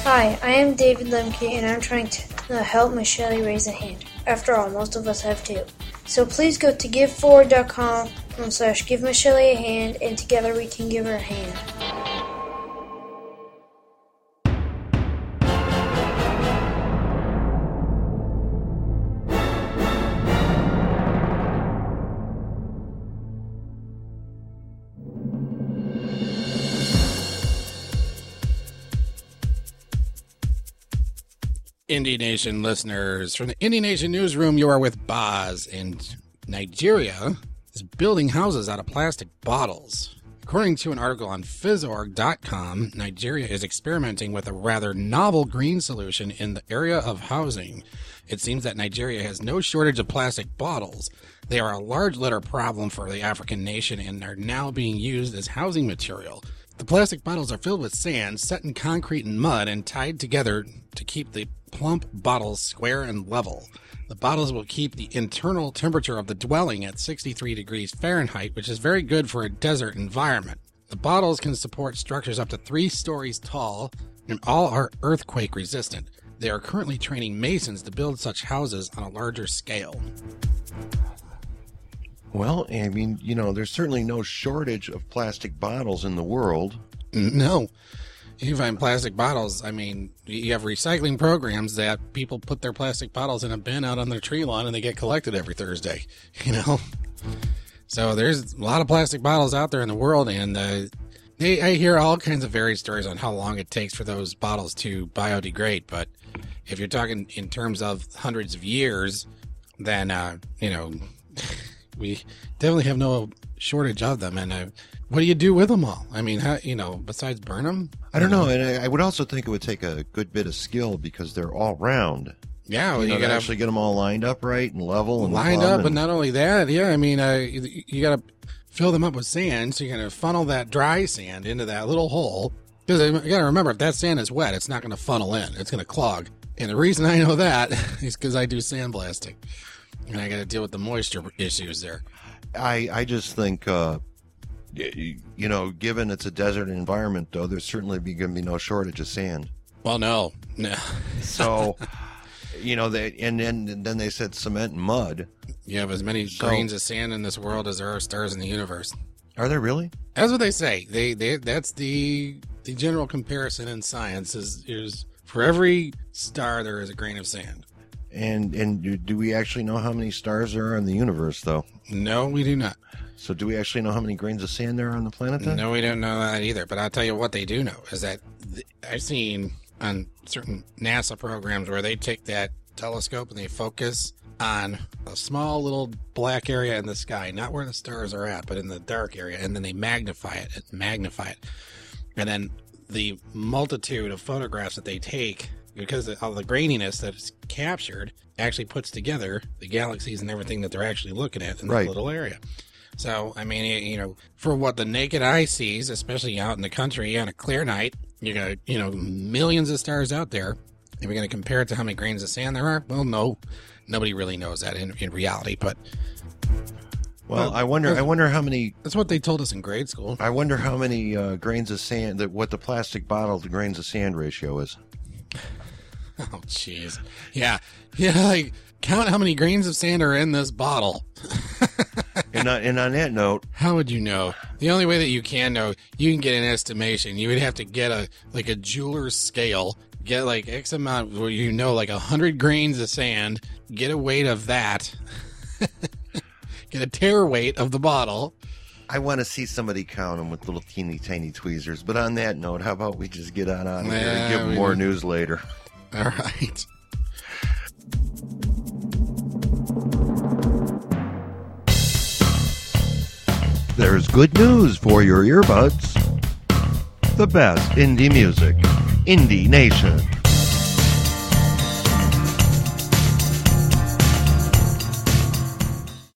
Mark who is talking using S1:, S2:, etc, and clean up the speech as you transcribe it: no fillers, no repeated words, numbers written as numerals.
S1: Hi, I am David Lemke, and I'm trying to help Michelle raise a hand. After all, most of us have too. So please go to giveforward.com/give Michelle a hand, and together we can give her a hand.
S2: Indie Nation listeners, from the Indie Nation newsroom, you are with Boz, and Nigeria is building houses out of plastic bottles. According to an article on Fizzorg.com, Nigeria is experimenting with a rather novel green solution in the area of housing. It seems that Nigeria has no shortage of plastic bottles. They are a large litter problem for the African nation and are now being used as housing material. The plastic bottles are filled with sand, set in concrete and mud, and tied together to keep the plump bottles square and level. The bottles will keep the internal temperature of the dwelling at 63 degrees Fahrenheit, which is very good for a desert environment. The bottles can support structures up to 3 stories tall, and all are earthquake resistant. They are currently training masons to build such houses on a larger scale.
S3: Well, I mean, there's certainly no shortage of plastic bottles in the world.
S2: No. You find plastic bottles. I mean, you have recycling programs that people put their plastic bottles in a bin out on their tree lawn and they get collected every Thursday, So there's a lot of plastic bottles out there in the world, and I hear all kinds of varied stories on how long it takes for those bottles to biodegrade. But if you're talking in terms of hundreds of years, then, we definitely have no shortage of them. And what do you do with them all? I mean, besides burn them?
S3: I don't know. And I would also think it would take a good bit of skill because they're all round.
S2: Yeah,
S3: you gotta actually get them all lined up right and level and
S2: lined up. But not only that, I mean, you got to fill them up with sand. So you're going to funnel that dry sand into that little hole. Because you got to remember, if that sand is wet, it's not going to funnel in. It's going to clog. And the reason I know that is because I do sandblasting. And I got to deal with the moisture issues there.
S3: I just think, given it's a desert environment, though, there's certainly going to be no shortage of sand.
S2: Well, no.
S3: So, then they said cement and mud.
S2: You have as many grains of sand in this world as there are stars in the universe.
S3: Are there really?
S2: That's what they say. That's the general comparison in science is for every star there is a grain of sand.
S3: And do we actually know how many stars there are in the universe, though?
S2: No, we do not.
S3: So do we actually know how many grains of sand there are on the planet, then?
S2: No, we don't know that either. But I'll tell you what they do know is that I've seen on certain NASA programs where they take that telescope and they focus on a small little black area in the sky, not where the stars are at, but in the dark area, and then they magnify it. And then the multitude of photographs that they take, because of the graininess that is captured, actually puts together the galaxies and everything that they're actually looking at in that little area. So, I mean, for what the naked eye sees, especially out in the country on a clear night, you got, millions of stars out there. If you're going to compare it to how many grains of sand there are, well, no, nobody really knows that in reality. But
S3: well, I wonder how many.
S2: That's what they told us in grade school.
S3: I wonder how many grains of sand, what the plastic bottle to grains of sand ratio is.
S2: Oh, jeez. Yeah, like, count how many grains of sand are in this bottle.
S3: And on that note,
S2: how would you know? The only way that you can know, you can get an estimation. You would have to get a jeweler's scale, get like X amount, where like 100 grains of sand, get a weight of that, get a tare weight of the bottle.
S3: I want to see somebody count them with little teeny tiny tweezers. But on that note, how about we just get on here and give them more news later?
S2: All right.
S3: There's good news for your earbuds. The best indie music. Indie Nation.